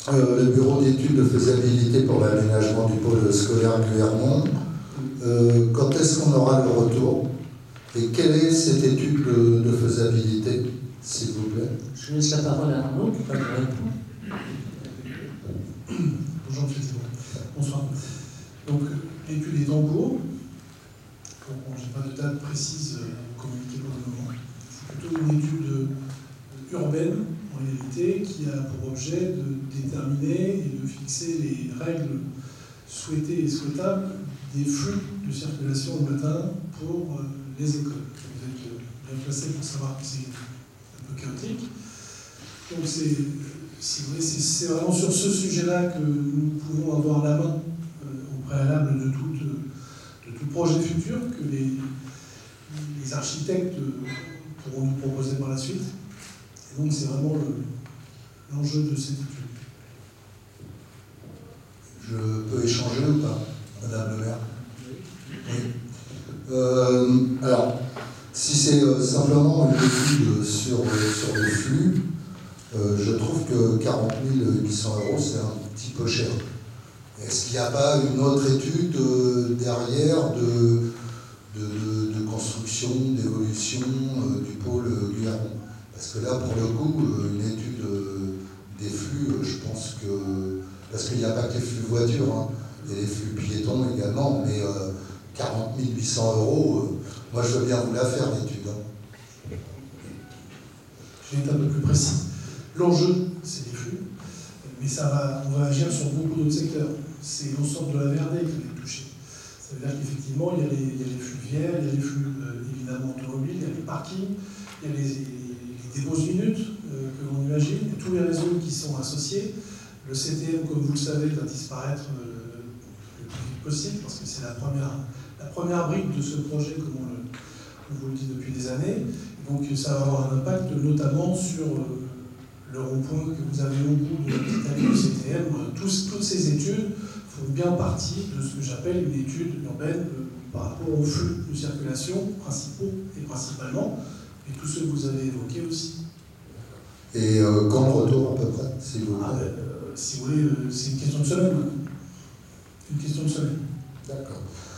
le bureau d'études de faisabilité pour l'aménagement du pôle scolaire Guillermont. Quand est-ce qu'on aura le retour? Et quelle est cette étude de faisabilité, s'il vous plaît? Je laisse la parole à Arnaud qui va vous répondre. Bonjour, bonsoir. Donc, l'étude est en cours. Je n'ai pas de date précise communiquée pour le moment. C'est plutôt une étude urbaine, en réalité, qui a pour objet de déterminer et de fixer les règles souhaitées et souhaitables des flux de circulation au matin pour les écoles. Vous êtes bien placé pour savoir que c'est un peu chaotique. Donc c'est vraiment sur ce sujet-là que nous pouvons avoir la main au préalable de tout projet futur que les architectes pourront nous proposer par la suite. Et donc c'est vraiment l'enjeu de cette étude. Je peux échanger ou pas, Madame le maire? Oui. Alors, si c'est simplement une étude sur le flux, je trouve que 40 800 €, c'est un petit peu cher. Est-ce qu'il n'y a pas une autre étude derrière de construction, d'évolution du pôle Guillermont? Parce que là, pour le coup, une étude des flux, je pense que... Parce qu'il n'y a pas que les flux voitures, hein, il y a les flux piétons également, mais 40 800 €, moi je veux bien vous la faire, l'étude. Hein. Je vais être un peu plus précis. L'enjeu, c'est les flux, mais on va agir sur beaucoup d'autres secteurs. C'est l'ensemble de la VRD qui va être touché. Ça veut dire qu'effectivement, il y a les flux viaires, il y a les flux évidemment automobiles, il y a les parkings, il y a les déposes minutes que l'on imagine, et tous les réseaux qui sont associés. Le CTM, comme vous le savez, va disparaître le plus vite possible, parce que c'est la première brique de ce projet, comme on vous le dit depuis des années. Donc ça va avoir un impact notamment sur le rond-point que vous avez au bout de la petite allée du CTM. Toutes ces études font bien partie de ce que j'appelle une étude urbaine par rapport aux flux de circulation principaux et principalement, et tous ceux que vous avez évoqués aussi. Et quand le retour à peu près, si vous voulez? Si vous voulez, c'est une question de semaine. Une question de semaine. D'accord.